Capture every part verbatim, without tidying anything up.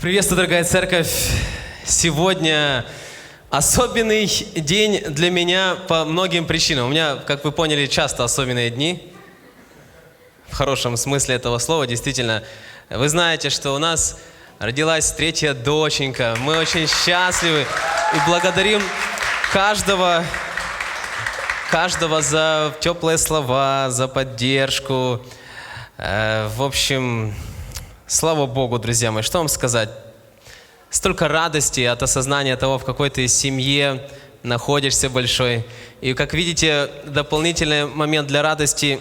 Приветствую, дорогая церковь! Сегодня особенный день для меня по многим причинам. У меня, как вы поняли, часто особенные дни. В хорошем смысле этого слова, действительно. Вы знаете, что у нас родилась третья доченька. Мы очень счастливы и благодарим каждого, каждого за теплые слова, за поддержку. В общем... Слава Богу, друзья мои, что вам сказать? Столько радости от осознания того, в какой ты семье находишься большой. И, как видите, дополнительный момент для радости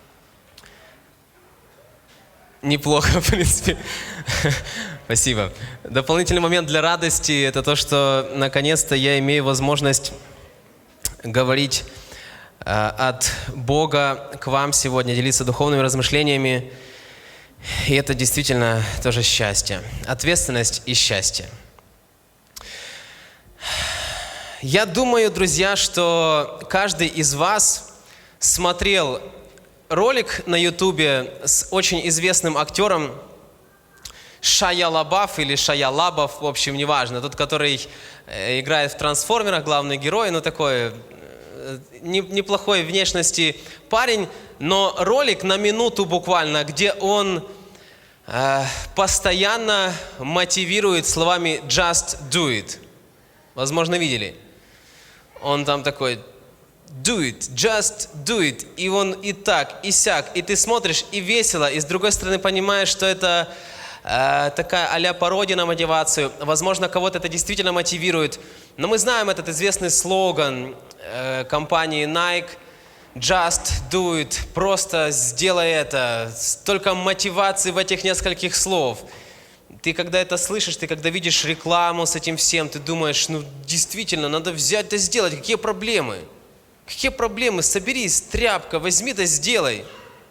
неплохо, в принципе. Спасибо. Дополнительный момент для радости – это то, что, наконец-то, я имею возможность говорить э, от Бога к вам сегодня, делиться духовными размышлениями. И это действительно тоже счастье. Ответственность и счастье. Я думаю, друзья, что каждый из вас смотрел ролик на Ютубе с очень известным актером Шайя Лабаф или Шайя Лабаф, в общем, неважно. Тот, который играет в «Трансформерах», главный герой, ну такой неплохой внешности парень, но ролик на минуту буквально, где он э, постоянно мотивирует словами «just do it». Возможно, видели. Он там такой «do it, just do it». И он и так, и сяк. И ты смотришь, и весело, и с другой стороны понимаешь, что это э, такая а-ля пародия на мотивацию. Возможно, кого-то это действительно мотивирует. Но мы знаем этот известный слоган э, компании Nike «Just do it», просто сделай это. Столько мотивации в этих нескольких слов. Ты когда это слышишь, ты когда видишь рекламу с этим всем, ты думаешь, ну действительно, надо взять да сделать. Какие проблемы? Какие проблемы? Соберись, тряпка, возьми да сделай.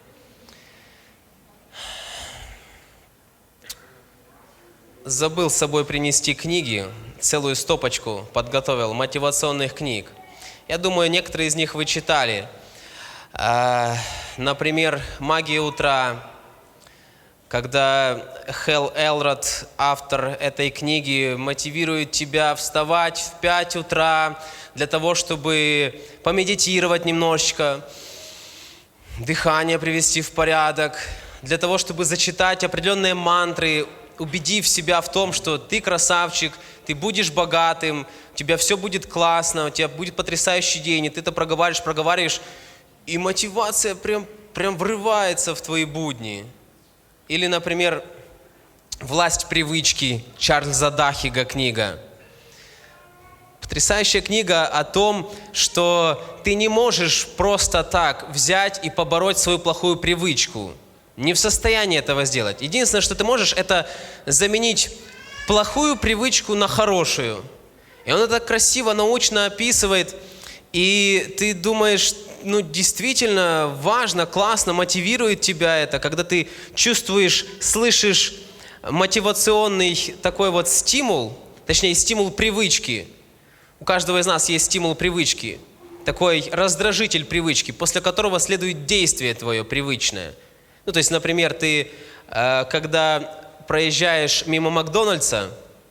Забыл с собой принести книги, целую стопочку подготовил мотивационных книг. Я думаю, некоторые из них вы читали. Например, «Магия утра», когда Хэл Элрод, автор этой книги, мотивирует тебя вставать в пять утра для того, чтобы помедитировать немножечко, дыхание привести в порядок, для того, чтобы зачитать определенные мантры, убедив себя в том, что ты красавчик, ты будешь богатым, у тебя все будет классно, у тебя будет потрясающий день, и ты это проговариваешь, проговариваешь, и мотивация прям, прям врывается в твои будни. Или, например, «Власть привычки» Чарльза Дахига книга. Потрясающая книга о том, что ты не можешь просто так взять и побороть свою плохую привычку. Не в состоянии этого сделать. Единственное, что ты можешь, это заменить плохую привычку на хорошую. И он это красиво, научно описывает. И ты думаешь, ну действительно важно, классно, мотивирует тебя это, когда ты чувствуешь, слышишь мотивационный такой вот стимул, точнее стимул привычки. У каждого из нас есть стимул привычки, такой раздражитель привычки, после которого следует действие твое привычное. Ну, то есть, например, ты, э, когда проезжаешь мимо Макдональдса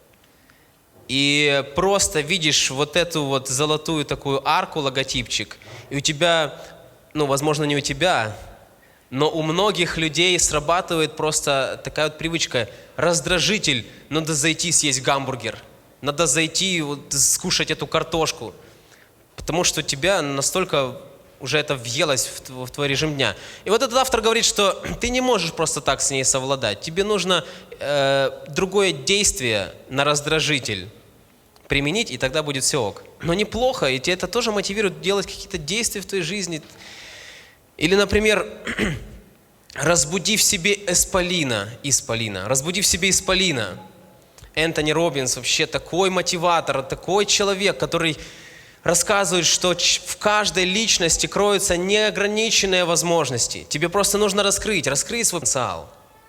и просто видишь вот эту вот золотую такую арку, логотипчик, и у тебя, ну, возможно, не у тебя, но у многих людей срабатывает просто такая вот привычка, раздражитель, надо зайти съесть гамбургер, надо зайти вот, скушать эту картошку, потому что у тебя настолько... уже это въелось в твой режим дня. И вот этот автор говорит, что ты не можешь просто так с ней совладать. Тебе нужно э, другое действие на раздражитель применить, и тогда будет все ок. Но неплохо, и тебя это тоже мотивирует делать какие-то действия в твоей жизни. Или, например, разбуди в себе эсполина, исполина, разбуди в себе исполина. Энтони Роббинс вообще такой мотиватор, такой человек, который... рассказывает, что в каждой личности кроются неограниченные возможности. Тебе просто нужно раскрыть, раскрыть свой потенциал.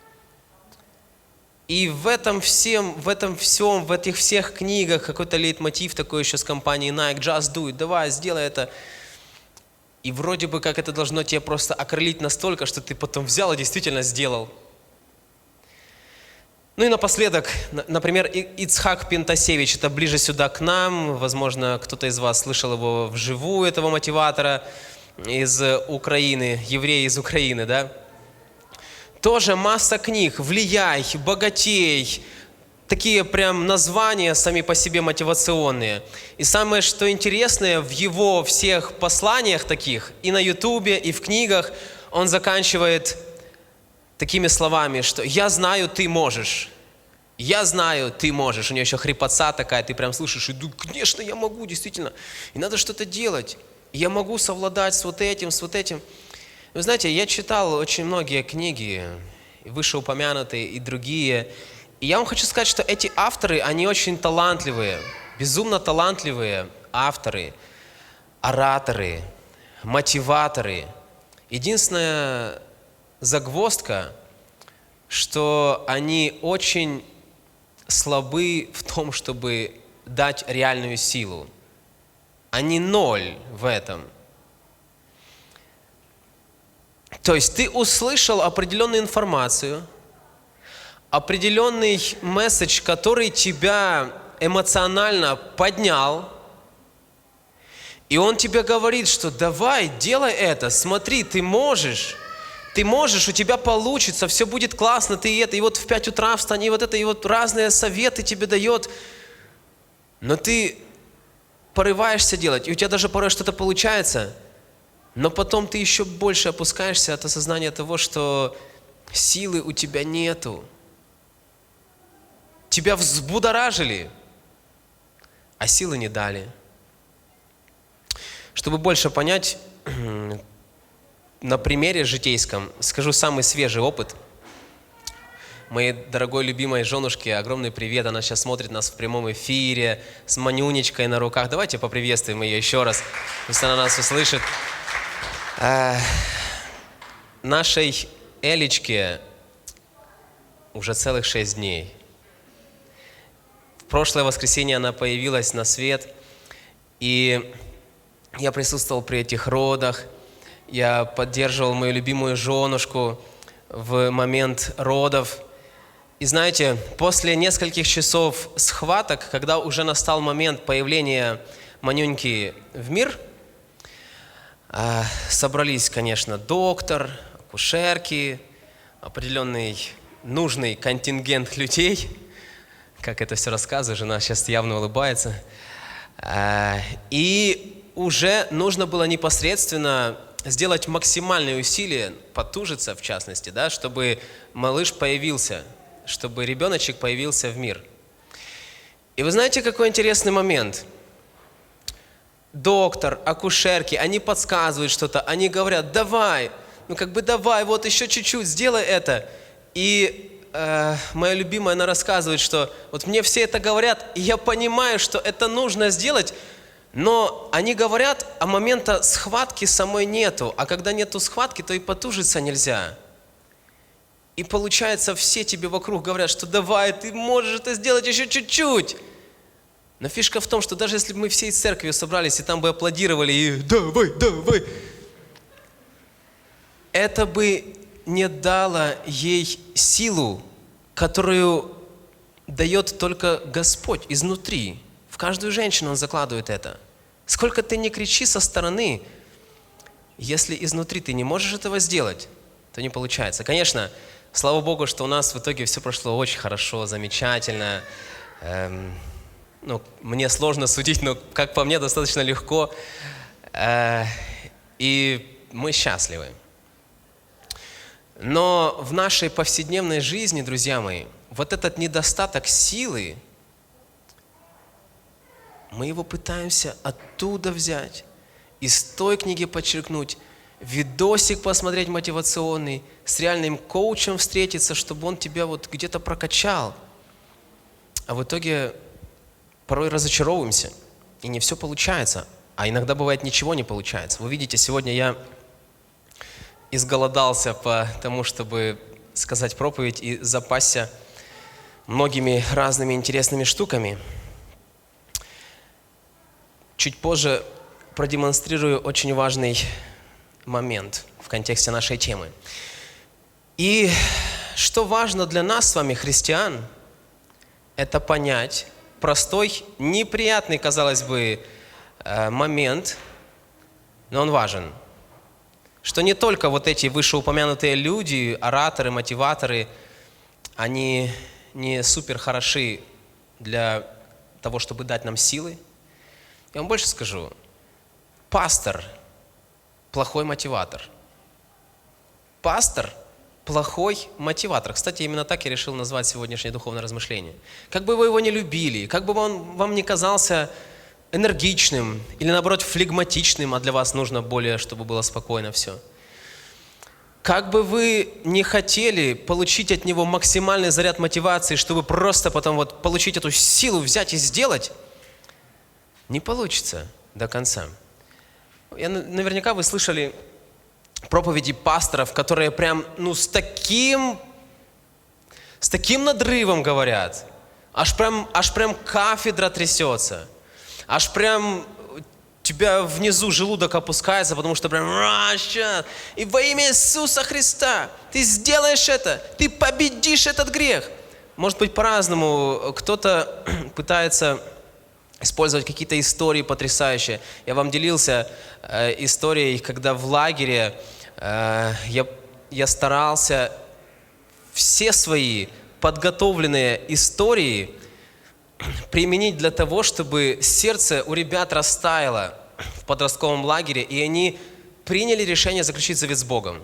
И в этом всем, в этом всем, в этих всех книгах какой-то лейтмотив такой еще с компанией Nike, «Just do it», давай, сделай это. И вроде бы как это должно тебя просто окрылить настолько, что ты потом взял и действительно сделал. Ну и напоследок, например, Ицхак Пентасевич, это ближе сюда к нам, возможно, кто-то из вас слышал его вживую, этого мотиватора из Украины, еврей из Украины, да? Тоже масса книг «Влияй», «Богатей», такие прям названия сами по себе мотивационные. И самое, что интересное, в его всех посланиях таких, и на Ютубе, и в книгах, он заканчивает такими словами, что «я знаю, ты можешь». «Я знаю, ты можешь». У него еще хрипотца такая, ты прям слышишь, и думаешь, конечно, я могу, действительно. И надо что-то делать. Я могу совладать с вот этим, с вот этим. Вы знаете, я читал очень многие книги, вышеупомянутые и другие. И я вам хочу сказать, что эти авторы, они очень талантливые, безумно талантливые авторы, ораторы, мотиваторы. Единственная загвоздка, что они очень слабы в том, чтобы дать реальную силу. Они ноль в этом. То есть ты услышал определенную информацию, определенный месседж, который тебя эмоционально поднял, и он тебе говорит, что давай, делай это, смотри, ты можешь, ты можешь, у тебя получится, все будет классно, ты это, и вот в пять утра встань, и вот это, и вот разные советы тебе дает, но ты порываешься делать, и у тебя даже порой что-то получается, но потом ты еще больше опускаешься от осознания того, что силы у тебя нету. Тебя взбудоражили, а силы не дали. Чтобы больше понять, на примере житейском скажу самый свежий опыт. Моей дорогой любимой женушке огромный привет. Она сейчас смотрит нас в прямом эфире с манюнечкой на руках. Давайте поприветствуем ее еще раз, если она нас услышит. А, нашей Элечке уже целых шесть дней. В прошлое воскресенье она появилась на свет, и я присутствовал при этих родах. Я поддерживал мою любимую женушку в момент родов. И знаете, после нескольких часов схваток, когда уже настал момент появления Манюньки в мир, собрались, конечно, доктор, акушерки, определенный нужный контингент людей. Как это все рассказываю, жена сейчас явно улыбается. И уже нужно было непосредственно сделать максимальные усилия, потужиться в частности, да, чтобы малыш появился, чтобы ребеночек появился в мир. И вы знаете, какой интересный момент? Доктор, акушерки, они подсказывают что-то, они говорят, давай, ну как бы давай, вот еще чуть-чуть, сделай это. И э, моя любимая, она рассказывает, что вот мне все это говорят, и я понимаю, что это нужно сделать, но они говорят, а момента схватки самой нету, а когда нету схватки, то и потужиться нельзя. И получается, все тебе вокруг говорят, что давай, ты можешь это сделать еще чуть-чуть. Но фишка в том, что даже если бы мы всей церковью собрались, и там бы аплодировали, и давай, давай, это бы не дало ей силу, которую дает только Господь изнутри. В каждую женщину Он закладывает это. Сколько ты ни кричи со стороны, если изнутри ты не можешь этого сделать, то не получается. Конечно, слава Богу, что у нас в итоге все прошло очень хорошо, замечательно. Эм, ну, мне сложно судить, но, как по мне, достаточно легко. Э, и мы счастливы. Но в нашей повседневной жизни, друзья мои, вот этот недостаток силы, мы его пытаемся оттуда взять, из той книги подчеркнуть, видосик посмотреть мотивационный, с реальным коучем встретиться, чтобы он тебя вот где-то прокачал. А в итоге порой разочаровываемся, и не все получается. А иногда бывает ничего не получается. Вы видите, сегодня я изголодался по тому, чтобы сказать проповедь и запасся многими разными интересными штуками. Чуть позже продемонстрирую очень важный момент в контексте нашей темы. И что важно для нас с вами, христиан, это понять простой, неприятный, казалось бы, момент, но он важен. Что не только вот эти вышеупомянутые люди, ораторы, мотиваторы, они не супер хороши для того, чтобы дать нам силы. Я вам больше скажу. Пастор – плохой мотиватор. Пастор – плохой мотиватор. Кстати, именно так я решил назвать сегодняшнее духовное размышление. Как бы вы его не любили, как бы он вам не казался энергичным или, наоборот, флегматичным, а для вас нужно более, чтобы было спокойно все. Как бы вы не хотели получить от него максимальный заряд мотивации, чтобы просто потом вот получить эту силу, взять и сделать, не получится до конца. Я, наверняка вы слышали проповеди пасторов, которые прям, ну, с таким, с таким надрывом говорят, аж прям, аж прям кафедра трясется, аж прям у тебя внизу желудок опускается, потому что прям, а, сейчас, и во имя Иисуса Христа ты сделаешь это, ты победишь этот грех. Может быть, по-разному. Кто-то пытается использовать какие-то истории потрясающие. Я вам делился э, историей, когда в лагере э, я, я старался все свои подготовленные истории применить для того, чтобы сердце у ребят растаяло в подростковом лагере, и они приняли решение заключить завет с Богом.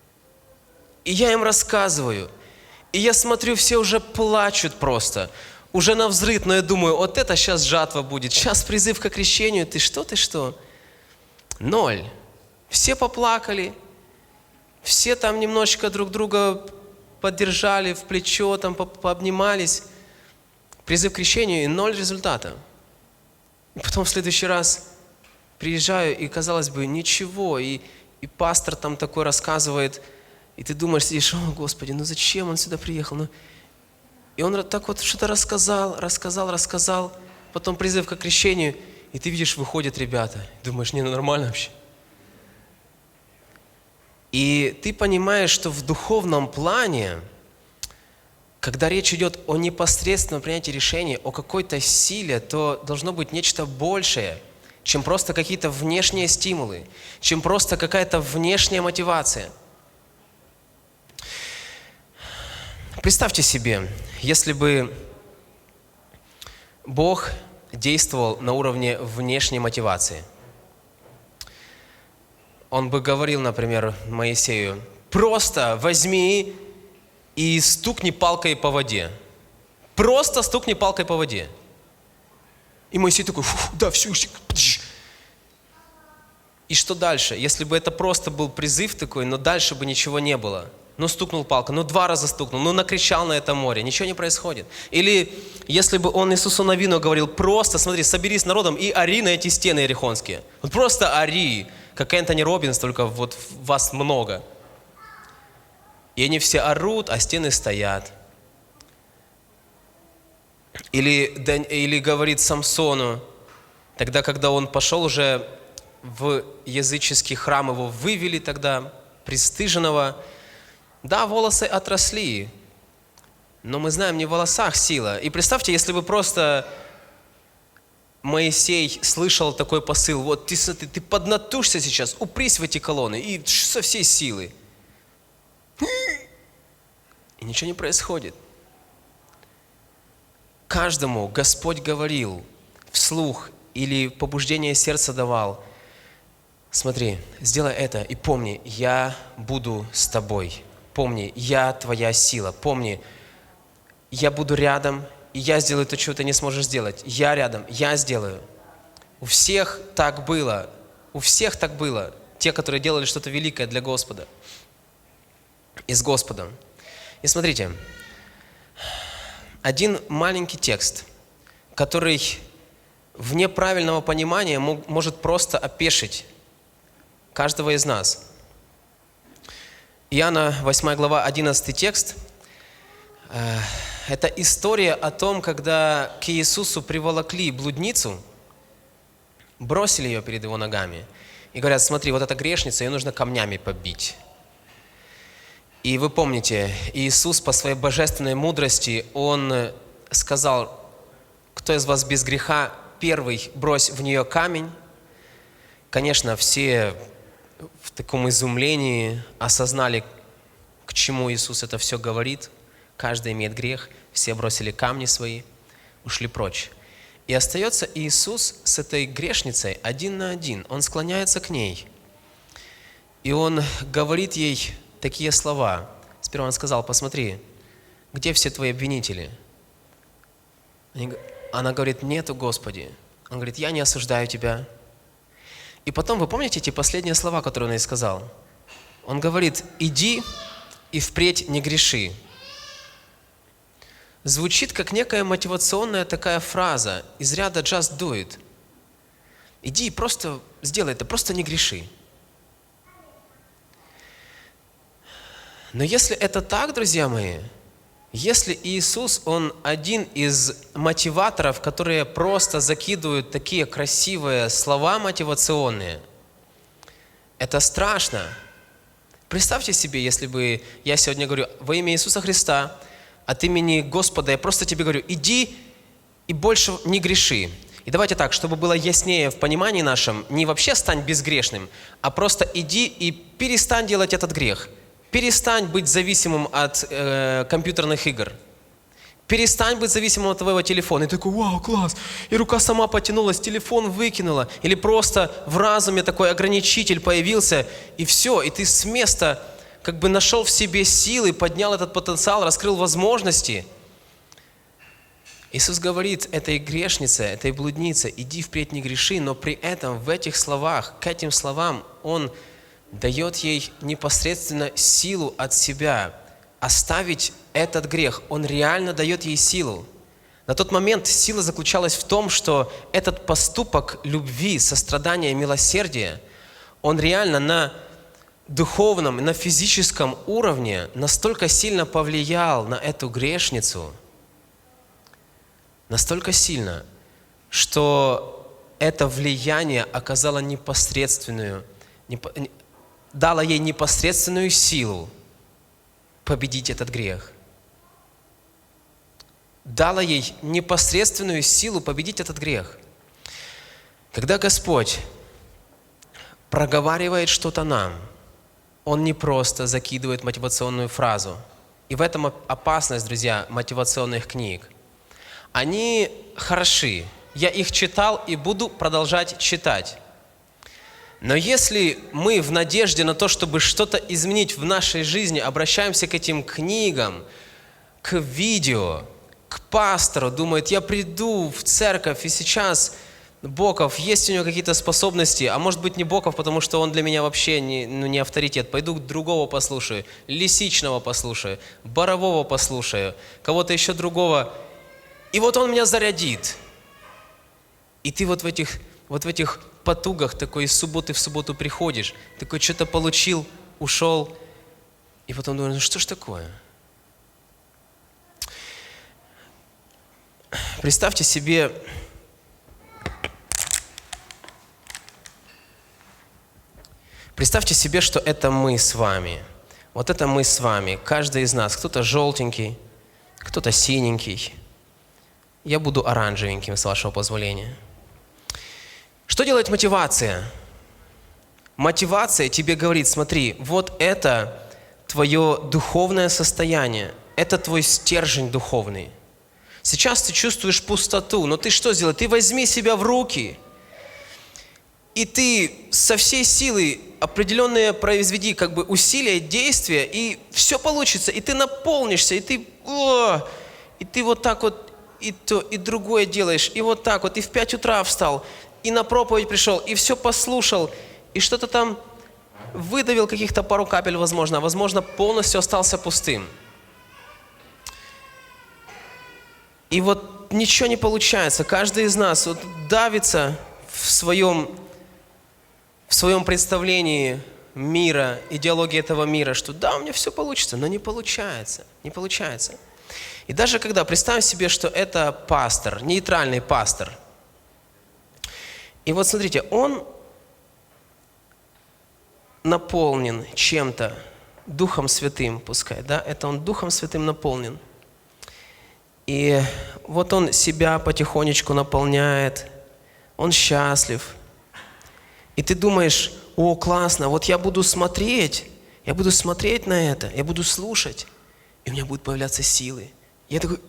И я им рассказываю, и я смотрю, все уже плачут просто, уже навзрыд, но я думаю, вот это сейчас жатва будет, сейчас призыв к крещению, ты что, ты что? Ноль. Все поплакали, все там немножечко друг друга поддержали в плечо, там пообнимались. Призыв к крещению и ноль результата. И потом в следующий раз приезжаю, и, казалось бы, ничего. И, и пастор там такой рассказывает, и ты думаешь, сидишь, о, Господи, ну зачем он сюда приехал? Ну... И он так вот что-то рассказал, рассказал, рассказал. Потом призыв к крещению, и ты видишь, выходят ребята. Думаешь, не, ну нормально вообще. И ты понимаешь, что в духовном плане, когда речь идет о непосредственном принятии решений, о какой-то силе, то должно быть нечто большее, чем просто какие-то внешние стимулы, чем просто какая-то внешняя мотивация. Представьте себе, если бы Бог действовал на уровне внешней мотивации. Он бы говорил, например, Моисею, просто возьми и стукни палкой по воде. Просто стукни палкой по воде. И Моисей такой, да, все. И что дальше? Если бы это просто был призыв такой, но дальше бы ничего не было. Ну, стукнул палкой, ну, два раза стукнул, ну, накричал на это море, ничего не происходит. Или если бы он Иисусу Навину говорил, просто, смотри, соберись с народом и ори на эти стены иерихонские. Вот просто ори, как Энтони Роббинс, только вот вас много. И они все орут, а стены стоят. Или, или говорит Самсону, тогда, когда он пошел уже в языческий храм, его вывели тогда, пристыженного. Да, волосы отросли, но мы знаем, не в волосах сила. И представьте, если бы просто Моисей слышал такой посыл, вот ты, ты, ты поднатужься сейчас, упрись в эти колонны, и со всей силы. И ничего не происходит. Каждому Господь говорил вслух или побуждение сердца давал. Смотри, сделай это и помни, я буду с тобой. Помни, я твоя сила. Помни, я буду рядом, и я сделаю то, чего ты не сможешь сделать. Я рядом, я сделаю. У всех так было. У всех так было. Те, которые делали что-то великое для Господа. И с Господом. И смотрите, один маленький текст, который вне правильного понимания может просто опешить каждого из нас. Иоанна восьмая глава, одиннадцатый текст. Это история о том, когда к Иисусу приволокли блудницу, бросили ее перед его ногами и говорят, смотри, вот эта грешница, ее нужно камнями побить. И вы помните, Иисус по своей божественной мудрости, Он сказал: кто из вас без греха, первый брось в нее камень. Конечно, все в таком изумлении осознали, к чему Иисус это все говорит. Каждый имеет грех, все бросили камни свои, ушли прочь. И остается Иисус с этой грешницей один на один. Он склоняется к ней, и Он говорит ей такие слова. Сперва Он сказал: посмотри, где все твои обвинители? Она говорит: нету, Господи. Он говорит: я не осуждаю тебя. И потом, вы помните эти последние слова, которые Он ей сказал? Он говорит: иди и впредь не греши. Звучит как некая мотивационная такая фраза из ряда just do it. Иди и просто сделай это, просто не греши. Но если это так, друзья мои, если Иисус, Он один из мотиваторов, которые просто закидывают такие красивые слова мотивационные, это страшно. Представьте себе, если бы я сегодня говорю: во имя Иисуса Христа, от имени Господа, я просто тебе говорю: иди и больше не греши. И давайте так, чтобы было яснее в понимании нашем, не вообще стань безгрешным, а просто иди и перестань делать этот грех. Перестань быть зависимым от э, компьютерных игр. Перестань быть зависимым от твоего телефона. И ты такой: вау, класс. И рука сама потянулась, телефон выкинула. Или просто в разуме такой ограничитель появился, и все. И ты с места как бы нашел в себе силы, поднял этот потенциал, раскрыл возможности. Иисус говорит этой грешнице, этой блуднице: иди впредь не греши, но при этом в этих словах, к этим словам Он дает ей непосредственно силу от себя оставить этот грех. Он реально дает ей силу. На тот момент сила заключалась в том, что этот поступок любви, сострадания, милосердия, он реально на духовном, на физическом уровне настолько сильно повлиял на эту грешницу, настолько сильно, что это влияние оказало непосредственную, дало ей непосредственную силу победить этот грех. Дало ей непосредственную силу победить этот грех. Когда Господь проговаривает что-то нам, Он не просто закидывает мотивационную фразу. И в этом опасность, друзья, мотивационных книг. Они хороши. Я их читал и буду продолжать читать. Но если мы в надежде на то, чтобы что-то изменить в нашей жизни, обращаемся к этим книгам, к видео, к пастору, думает: я приду в церковь, и сейчас Боков, есть у него какие-то способности, а может быть не Боков, потому что он для меня вообще не, ну, не авторитет. Пойду другого послушаю, Лисичного послушаю, Борового послушаю, кого-то еще другого. И вот он меня зарядит. И ты вот в этих, вот в этих потугах такой из субботы в субботу приходишь, такой что-то получил, ушел, и потом думаешь: ну что ж такое? Представьте себе, представьте себе, что это мы с вами. Вот это мы с вами, каждый из нас. Кто-то желтенький, кто-то синенький. Я буду оранжевеньким, с вашего позволения. Что делает мотивация? Мотивация тебе говорит: смотри, вот это твое духовное состояние, это твой стержень духовный. Сейчас ты чувствуешь пустоту, но ты что сделай? Ты возьми себя в руки, и ты со всей силы определенные произведи как бы усилия, действия, и все получится, и ты наполнишься, и ты, о, и ты вот так вот и то, и другое делаешь, и вот так вот, и в пять утра встал, и на проповедь пришел, и все послушал, и что-то там выдавил, каких-то пару капель, возможно, а возможно, полностью остался пустым. И вот ничего не получается. Каждый из нас вот давится в своем, в своем представлении мира, идеологии этого мира, что да, у меня все получится, но не получается, не получается. И даже когда, представь себе, что это пастор, нейтральный пастор. И вот смотрите, он наполнен чем-то Духом Святым пускай, да, это он Духом Святым наполнен. И вот он себя потихонечку наполняет, он счастлив. И ты думаешь, о, классно, вот я буду смотреть, я буду смотреть на это, я буду слушать, и у меня будут появляться силы. Я такой,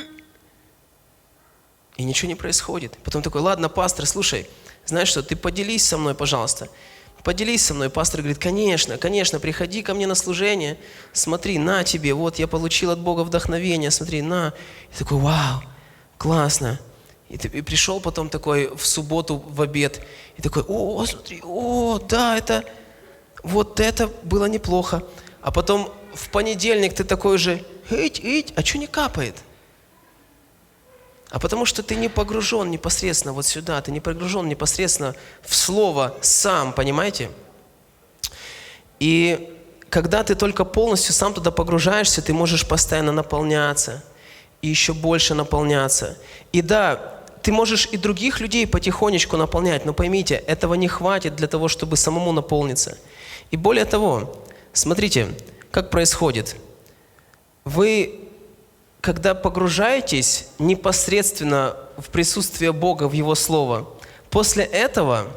и ничего не происходит. Потом такой, ладно, пастор, слушай, знаешь что, ты поделись со мной, пожалуйста. Поделись со мной. Пастор говорит, конечно, конечно, приходи ко мне на служение, смотри, на тебе, вот я получил от Бога вдохновение, смотри, на. И такой, вау, классно. И, ты, и пришел потом такой в субботу в обед, и такой, о, смотри, о, да, это, вот это было неплохо. А потом в понедельник ты такой же, ить, ить, а что не капает? А потому что ты не погружен непосредственно вот сюда, ты не погружен непосредственно в Слово сам, понимаете? И когда ты только полностью сам туда погружаешься, ты можешь постоянно наполняться и еще больше наполняться. И да, ты можешь и других людей потихонечку наполнять, но поймите, этого не хватит для того, чтобы самому наполниться. И более того, смотрите, как происходит. Вы, когда погружаетесь непосредственно в присутствие Бога, в Его Слово, после этого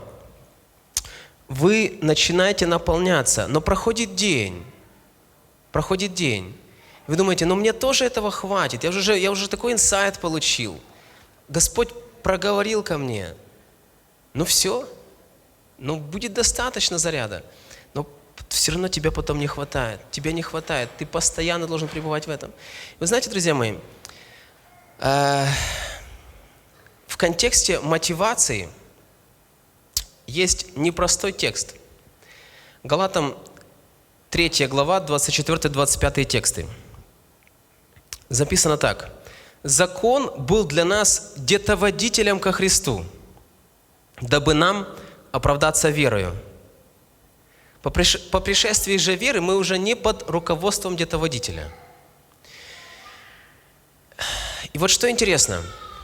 вы начинаете наполняться. Но проходит день, проходит день. Вы думаете, ну мне тоже этого хватит, я уже, я уже такой инсайт получил. Господь проговорил ко мне. Ну все, ну будет достаточно заряда. Но все равно тебе потом не хватает. Тебе не хватает. Ты постоянно должен пребывать в этом. Вы знаете, друзья мои, э, в контексте мотивации есть непростой текст. Галатам третья глава, двадцать четвёртый двадцать пятый тексты. Записано так. «Закон был для нас детоводителем ко Христу, дабы нам оправдаться верою. По пришествии же веры мы уже не под руководством детоводителя». И вот что интересно.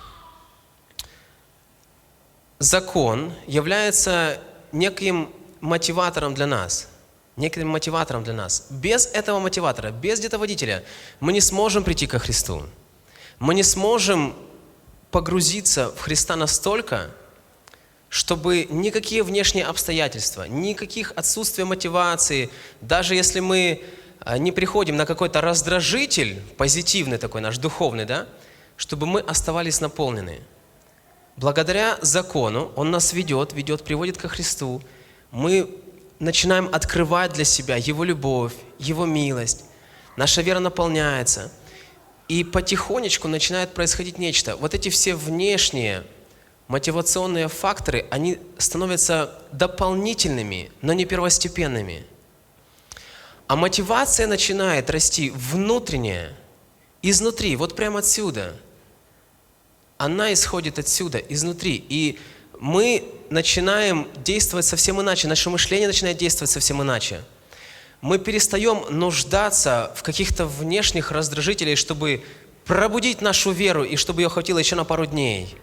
Закон является неким мотиватором для нас. Неким мотиватором для нас. Без этого мотиватора, без детоводителя мы не сможем прийти ко Христу. Мы не сможем погрузиться в Христа настолько, чтобы никакие внешние обстоятельства, никаких отсутствия мотивации, даже если мы не приходим на какой-то раздражитель, позитивный такой наш, духовный, да, чтобы мы оставались наполнены. Благодаря закону Он нас ведет, ведет, приводит ко Христу. Мы начинаем открывать для себя Его любовь, Его милость. Наша вера наполняется. И потихонечку начинает происходить нечто. Вот эти все внешние мотивационные факторы, они становятся дополнительными, но не первостепенными. А мотивация начинает расти внутренняя, изнутри, вот прямо отсюда. Она исходит отсюда, изнутри. И мы начинаем действовать совсем иначе, наше мышление начинает действовать совсем иначе. Мы перестаем нуждаться в каких-то внешних раздражителях, чтобы пробудить нашу веру и чтобы ее хватило еще на пару дней.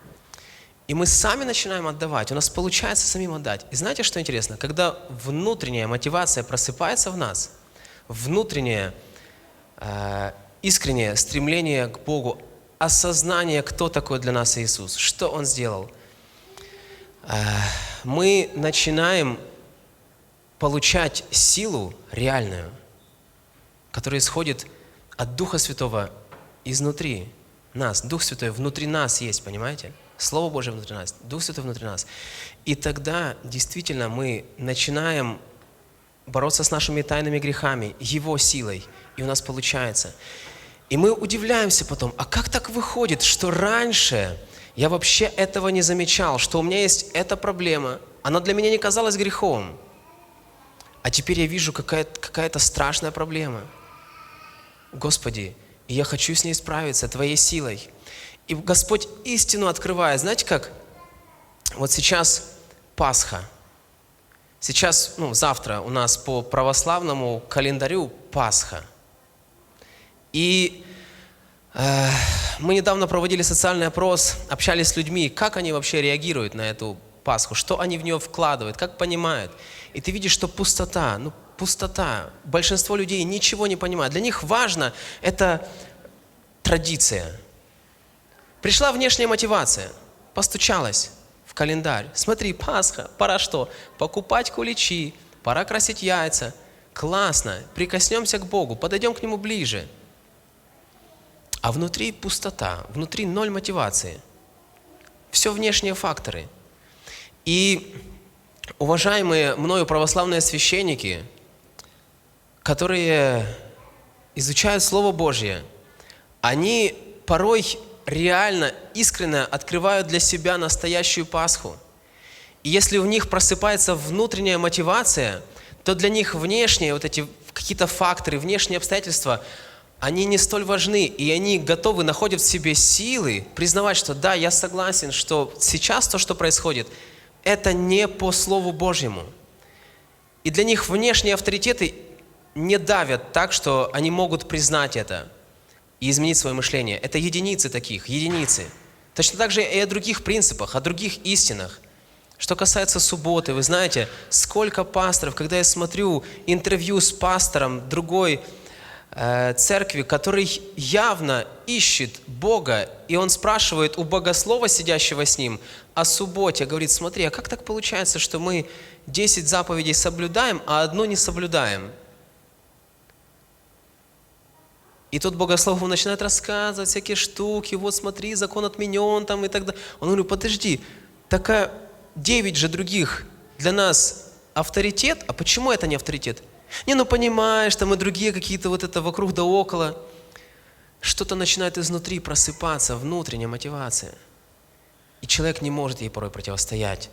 И мы сами начинаем отдавать, у нас получается самим отдать. И знаете, что интересно? Когда внутренняя мотивация просыпается в нас, внутреннее э, искреннее стремление к Богу, осознание, кто такой для нас Иисус, что Он сделал, э, мы начинаем получать силу реальную, которая исходит от Духа Святого изнутри нас. Дух Святой внутри нас есть, понимаете? Слово Божие внутри нас, Дух Святой внутри нас. И тогда действительно мы начинаем бороться с нашими тайными грехами, Его силой, и у нас получается. И мы удивляемся потом, а как так выходит, что раньше я вообще этого не замечал, что у меня есть эта проблема, она для меня не казалась грехом. А теперь я вижу какая-то, какая-то страшная проблема. Господи, и я хочу с ней справиться Твоей силой. И Господь истину открывает. Знаете как? Вот сейчас Пасха. Сейчас, ну, завтра у нас по православному календарю Пасха. И э, мы недавно проводили социальный опрос, общались с людьми, как они вообще реагируют на эту Пасху, что они в нее вкладывают, как понимают. И ты видишь, что пустота, ну пустота. Большинство людей ничего не понимают. Для них важно это традиция. Пришла внешняя мотивация, постучалась в календарь. Смотри, Пасха, пора что? Покупать куличи, пора красить яйца. Классно, прикоснемся к Богу, подойдем к Нему ближе. А внутри пустота, внутри ноль мотивации. Все внешние факторы. И уважаемые мною православные священники, которые изучают Слово Божье, они порой реально, искренне открывают для себя настоящую Пасху. И если у них просыпается внутренняя мотивация, то для них внешние вот эти какие-то факторы, внешние обстоятельства, они не столь важны, и они готовы, находят в себе силы признавать, что да, я согласен, что сейчас то, что происходит, это не по Слову Божьему. И для них внешние авторитеты не давят так, что они могут признать это и изменить свое мышление. Это единицы таких, единицы. Точно так же и о других принципах, о других истинах. Что касается субботы, вы знаете, сколько пасторов, когда я смотрю интервью с пастором другой э, церкви, который явно ищет Бога, и он спрашивает у богослова, сидящего с ним, о субботе, говорит: смотри, а как так получается, что мы десять заповедей соблюдаем, а одну не соблюдаем? И тот богослов начинает рассказывать всякие штуки, вот смотри, закон отменен там и так далее. Он говорит: подожди, такая... Девять же других для нас авторитет, а почему это не авторитет? Не, ну понимаешь, там и другие какие-то вот это вокруг да около. Что-то начинает изнутри просыпаться, внутренняя мотивация. И человек не может ей порой противостоять.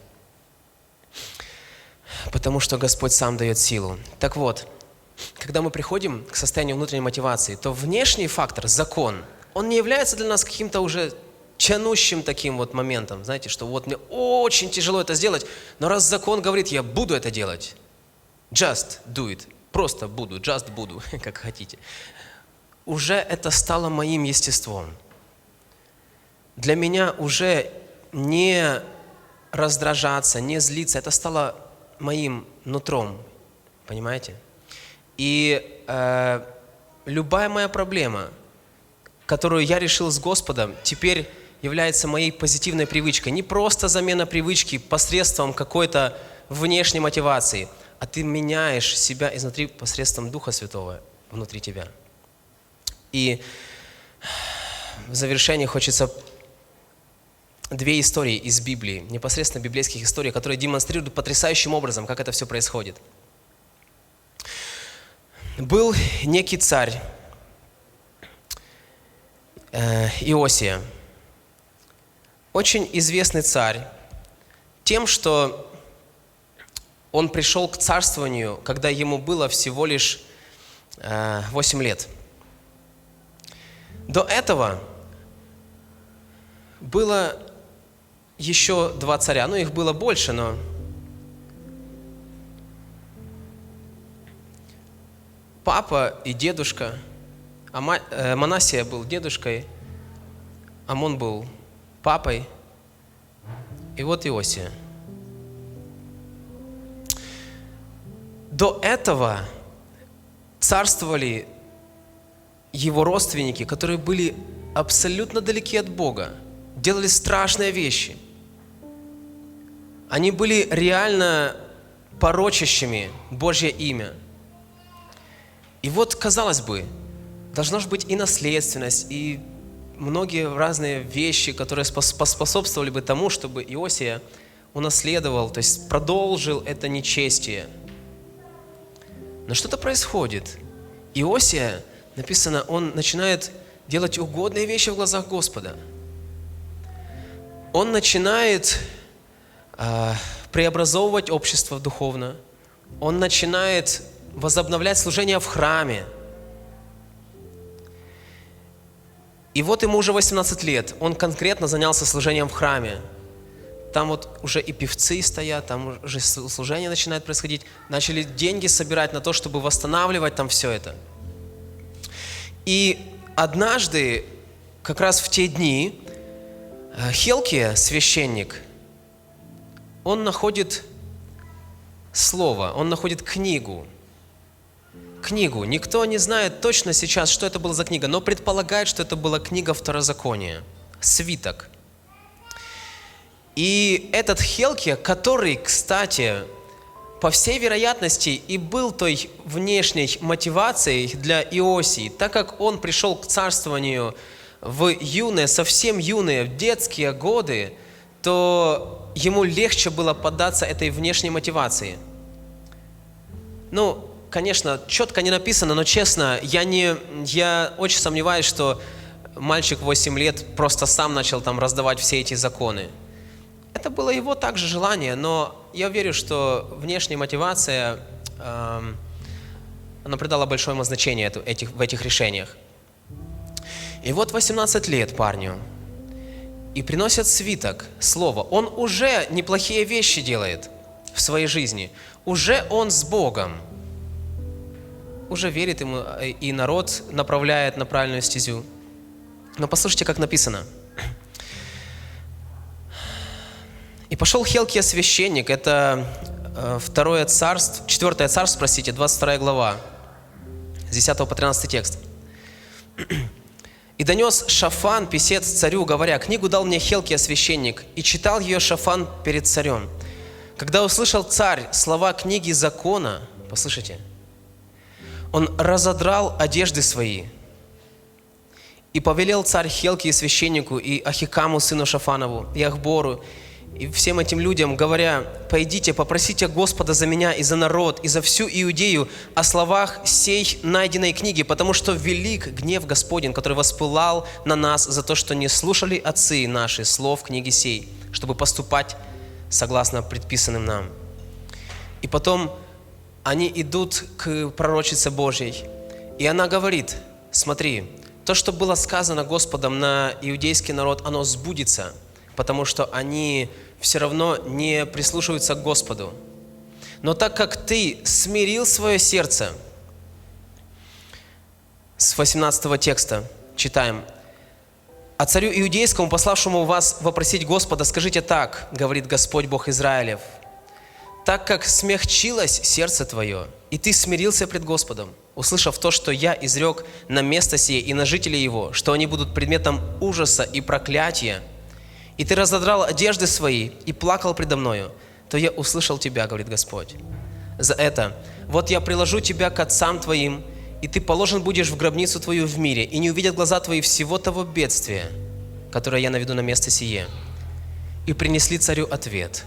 Потому что Господь сам дает силу. Так вот, когда мы приходим к состоянию внутренней мотивации, то внешний фактор, закон, он не является для нас каким-то уже тянущим таким вот моментом, знаете, что вот мне очень тяжело это сделать, но раз закон говорит, я буду это делать, just do it, просто буду, just буду, как хотите, уже это стало моим естеством. Для меня уже не раздражаться, не злиться, это стало моим нутром, понимаете? И э, любая моя проблема, которую я решил с Господом, теперь является моей позитивной привычкой. Не просто замена привычки посредством какой-то внешней мотивации, а ты меняешь себя изнутри посредством Духа Святого внутри тебя. И в завершение хочется две истории из Библии, непосредственно библейских историй, которые демонстрируют потрясающим образом, как это все происходит. Был некий царь э, Иосия. Очень известный царь тем, что он пришел к царствованию, когда ему было всего лишь э, восемь лет. До этого было еще два царя, ну их было больше, но папа и дедушка, Ама, э, Манассия был дедушкой, Амон был папой, и вот Иосия. До этого царствовали его родственники, которые были абсолютно далеки от Бога, делали страшные вещи. Они были реально порочащими Божье имя. И вот, казалось бы, должна же быть и наследственность, и многие разные вещи, которые поспособствовали бы тому, чтобы Иосия унаследовал, то есть продолжил это нечестие. Но что-то происходит. Иосия, написано, он начинает делать угодные вещи в глазах Господа. Он начинает э, преобразовывать общество духовно. Он начинает возобновлять служение в храме. И вот ему уже восемнадцать лет, он конкретно занялся служением в храме. Там вот уже и певцы стоят, там уже служение начинает происходить. Начали деньги собирать на то, чтобы восстанавливать там все это. И однажды, как раз в те дни, Хилкия, священник, он находит слово, он находит книгу, книгу. Никто не знает точно сейчас, что это была за книга, но предполагает, что это была книга Второзакония, свиток. И этот Хилкия, который, кстати, по всей вероятности и был той внешней мотивацией для Иосии, так как он пришел к царствованию в юные, совсем юные, в детские годы, то ему легче было поддаться этой внешней мотивации. Ну, конечно, четко не написано, но честно, я, не, я очень сомневаюсь, что мальчик восемь лет просто сам начал там раздавать все эти законы. Это было его также желание, но я верю, что внешняя мотивация, э, она придала большое значение эту, этих, в этих решениях. И вот восемнадцать лет парню, и приносят свиток, слово. Он уже неплохие вещи делает в своей жизни, уже он с Богом, уже верит ему, и народ направляет на правильную стезю. Но послушайте, как написано. «И пошел Хилкия священник», это второе царство, четвертое царство, простите, двадцать вторая глава, с десятого по тринадцатый текст. «И донес Шафан, писец, царю, говоря: книгу дал мне Хилкия священник, и читал ее Шафан перед царем. Когда услышал царь слова книги закона», послушайте, «он разодрал одежды свои, и повелел царь Хилкии священнику, и Ахикаму, сыну Шафанову, и Ахбору, и всем этим людям, говоря: пойдите, попросите Господа за меня и за народ, и за всю Иудею о словах сей найденной книги, потому что велик гнев Господень, который воспылал на нас за то, что не слушали отцы наши слов книги сей, чтобы поступать согласно предписанным нам». И потом они идут к пророчице Божьей, и она говорит: смотри, то, что было сказано Господом на иудейский народ, оно сбудется, потому что они все равно не прислушиваются к Господу. Но так как ты смирил свое сердце, с восемнадцатого текста читаем: «А царю иудейскому, пославшему вас вопросить Господа, скажите так, говорит Господь Бог Израилев, так как смягчилось сердце твое, и ты смирился пред Господом, услышав то, что я изрек на место сие и на жителей его, что они будут предметом ужаса и проклятия, и ты разодрал одежды свои и плакал предо мною, то я услышал тебя, говорит Господь. За это вот я приложу тебя к отцам твоим, и ты положен будешь в гробницу твою в мире, и не увидят глаза твои всего того бедствия, которое я наведу на место сие». И принесли царю ответ.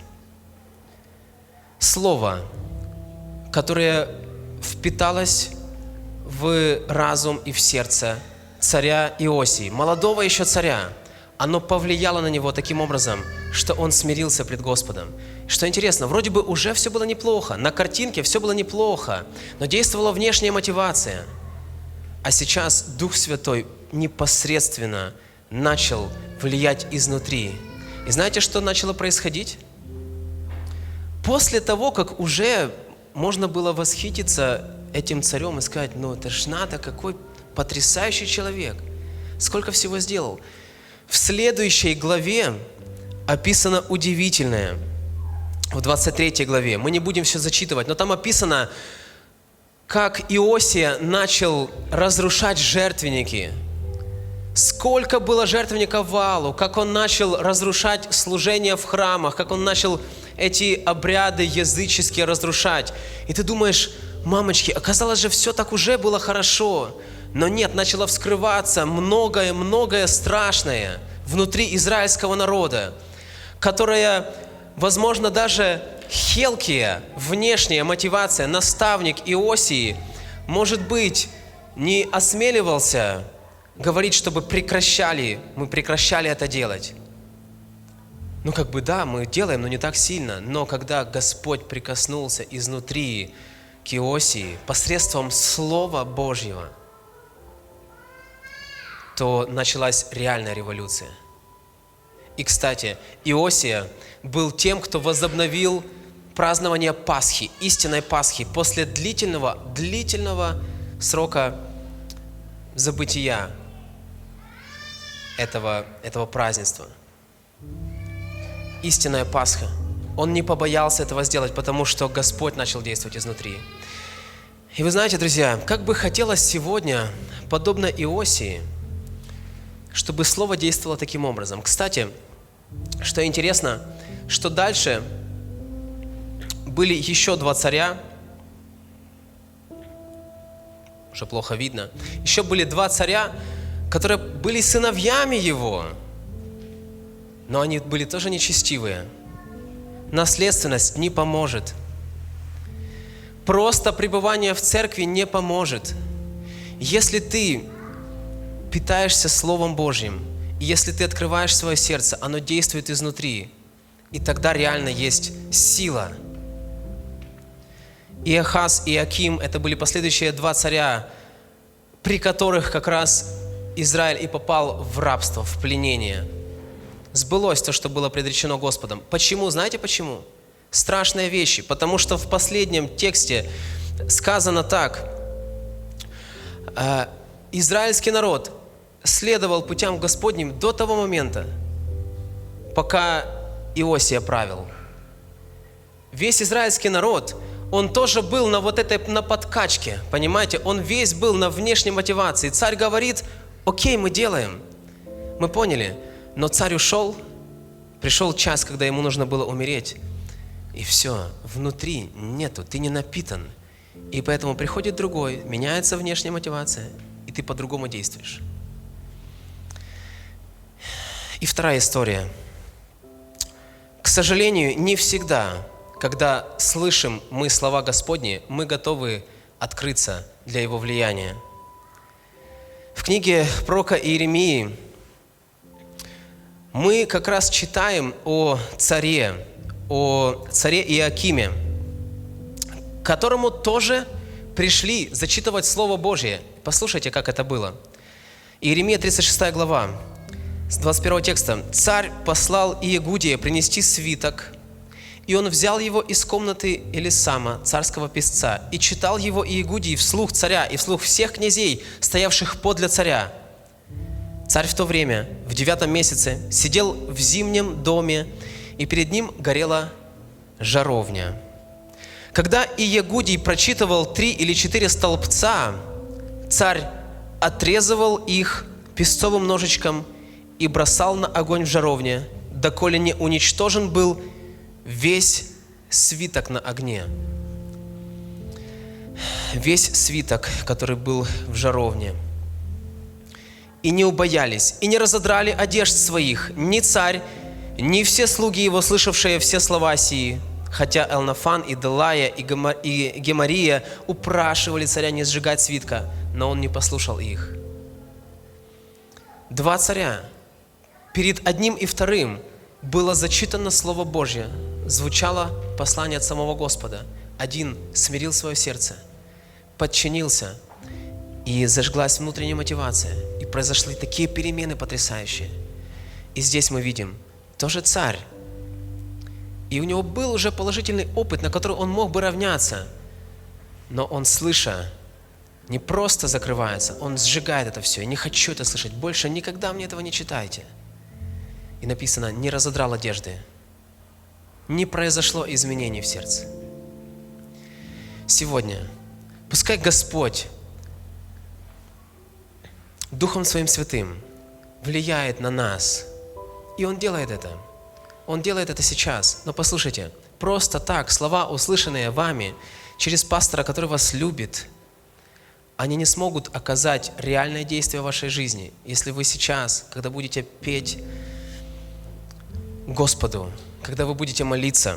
Слово, которое впиталось в разум и в сердце царя Иосии, молодого еще царя, оно повлияло на него таким образом, что он смирился пред Господом. Что интересно, вроде бы уже все было неплохо, на картинке все было неплохо, но действовала внешняя мотивация. А сейчас Дух Святой непосредственно начал влиять изнутри. И знаете, что начало происходить? После того, как уже можно было восхититься этим царем и сказать: ну это ж надо, какой потрясающий человек, сколько всего сделал. В следующей главе описано удивительное. В двадцать третьей главе. Мы не будем все зачитывать, но там описано, как Иосия начал разрушать жертвенники. Сколько было жертвенников Ваалу, как он начал разрушать служение в храмах, как он начал эти обряды языческие разрушать. И ты думаешь: мамочки, оказалось же, все так уже было хорошо. Но нет, начало вскрываться многое-многое страшное внутри израильского народа, которое, возможно, даже Хилкия, внешняя мотивация, наставник Иосии, может быть, не осмеливался говорить, чтобы прекращали, мы прекращали это делать. Ну, как бы да, мы делаем, но не так сильно. Но когда Господь прикоснулся изнутри к Иосии посредством Слова Божьего, то началась реальная революция. И, кстати, Иосия был тем, кто возобновил празднование Пасхи, истинной Пасхи, после длительного, длительного срока забытия этого, этого празднества. Истинная Пасха. Он не побоялся этого сделать, потому что Господь начал действовать изнутри. И вы знаете, друзья, как бы хотелось сегодня, подобно Иосии, чтобы Слово действовало таким образом. Кстати, что интересно, что дальше были еще два царя, уже плохо видно, еще были два царя, которые были сыновьями его, но они были тоже нечестивые. Наследственность не поможет. Просто пребывание в церкви не поможет. Если ты питаешься Словом Божьим, и если ты открываешь свое сердце, оно действует изнутри, и тогда реально есть сила. Иохас и Иоаким – это были последующие два царя, при которых как раз Израиль и попал в рабство, в пленение. Сбылось то, что было предречено Господом. Почему? Знаете почему? Страшные вещи. Потому что в последнем тексте сказано так. Израильский народ следовал путям Господним до того момента, пока Иосия правил. Весь израильский народ, он тоже был на вот этой, на подкачке, понимаете? Он весь был на внешней мотивации. Царь говорит: окей, мы делаем. Мы поняли. Но царь ушел, пришел час, когда ему нужно было умереть. И все, внутри нету, ты не напитан. И поэтому приходит другой, меняется внешняя мотивация, и ты по-другому действуешь. И вторая история. К сожалению, не всегда, когда слышим мы слова Господни, мы готовы открыться для Его влияния. В книге пророка Иеремии мы как раз читаем о царе, о царе Иоакиме, которому тоже пришли зачитывать Слово Божье. Послушайте, как это было. Иеремия тридцать шестая глава, с двадцать первого текста. «Царь послал Иегудия принести свиток, и он взял его из комнаты Элисама, царского писца, и читал его Иегудии вслух царя и вслух всех князей, стоявших подле царя. Царь в то время, в девятом месяце, сидел в зимнем доме, и перед ним горела жаровня. Когда Иегудий прочитывал три или четыре столбца, царь отрезывал их песцовым ножичком и бросал на огонь в жаровне, доколе не уничтожен был весь свиток на огне». Весь свиток, который был в жаровне. «И не убоялись, и не разодрали одежд своих, ни царь, ни все слуги его, слышавшие все слова сии, хотя Элнафан и Делая и Гемария упрашивали царя не сжигать свитка, но он не послушал их». Два царя. Перед одним и вторым было зачитано Слово Божье, звучало послание от самого Господа. Один смирил свое сердце, подчинился, и зажглась внутренняя мотивация, и произошли такие перемены потрясающие. И здесь мы видим, тоже царь, и у него был уже положительный опыт, на который он мог бы равняться, но он, слыша, не просто закрывается, он сжигает это все. «Я не хочу это слышать, больше никогда мне этого не читайте». И написано: не разодрал одежды, не произошло изменений в сердце. Сегодня пускай Господь Духом Своим Святым влияет на нас, и Он делает это. Он делает это сейчас. Но послушайте, просто так слова, услышанные вами через пастора, который вас любит, они не смогут оказать реальное действие в вашей жизни, если вы сейчас, когда будете петь Господу, когда вы будете молиться,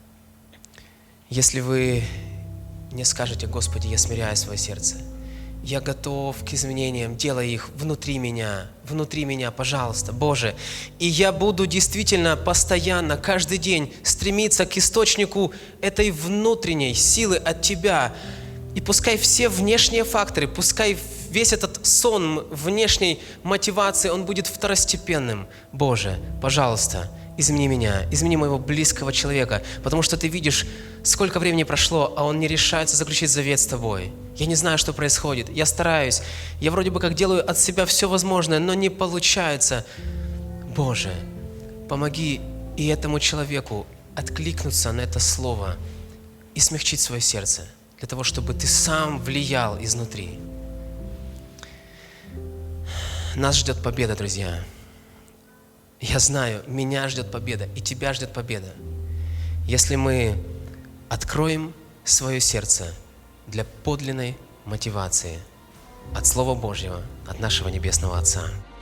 если вы не скажете: «Господи, я смиряю свое сердце, я готов к изменениям, делай их внутри меня, внутри меня, пожалуйста, Боже». И я буду действительно постоянно, каждый день стремиться к источнику этой внутренней силы от Тебя. И пускай все внешние факторы, пускай весь этот сон внешней мотивации, он будет второстепенным. Боже, пожалуйста, измени меня, измени моего близкого человека, потому что Ты видишь, сколько времени прошло, а он не решается заключить завет с Тобой. Я не знаю, что происходит. Я стараюсь. Я вроде бы как делаю от себя все возможное, но не получается. Боже, помоги и этому человеку откликнуться на это слово и смягчить свое сердце. для того, чтобы ты сам влиял изнутри. Нас ждет победа, друзья. Я знаю, меня ждет победа, и тебя ждет победа, если мы откроем свое сердце для подлинной мотивации от Слова Божьего, от нашего Небесного Отца.